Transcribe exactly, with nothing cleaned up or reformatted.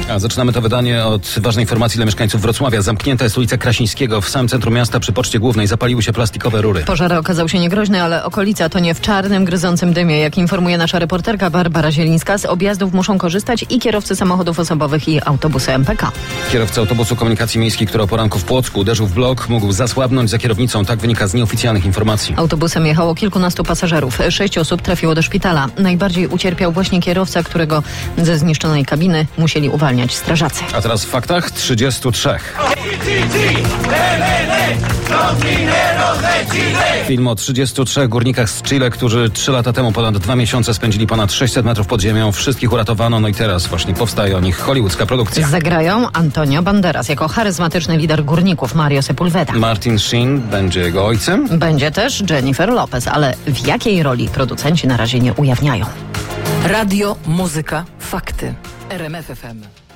A zaczynamy to wydanie od ważnej informacji dla mieszkańców Wrocławia. Zamknięta jest ulica Krasińskiego. W samym centrum miasta przy Poczcie Głównej zapaliły się plastikowe rury. Pożar okazał się niegroźny, ale okolica tonie w czarnym, gryzącym dymie. Jak informuje nasza reporterka Barbara Zielińska, z objazdów muszą korzystać i kierowcy samochodów osobowych i autobusy M P K. Kierowca autobusu komunikacji miejskiej, który o poranku w Płocku uderzył w blok, mógł zasłabnąć za kierownicą. Tak wynika z nieoficjalnych informacji. Autobusem jechało kilkunastu pasażerów. Sześć osób trafiło do szpitala. Najbardziej ucierpiał właśnie kierowca, którego ze zniszczonej kabiny musieli uwalniać strażacy. A teraz w faktach trzydziestu trzech. Film o trzydziestu trzech górnikach z Chile, którzy trzy lata temu ponad dwa miesiące spędzili ponad sześćset metrów pod ziemią. Wszystkich uratowano, no i teraz właśnie powstaje o nich hollywoodzka produkcja. Zagrają Antonio Banderas jako charyzmatyczny lider górników Mario Sepulveda. Martin Sheen będzie jego ojcem. Będzie też Jennifer Lopez, ale w jakiej roli producenci na razie nie ujawniają. Radio, muzyka, fakty. R M F F M.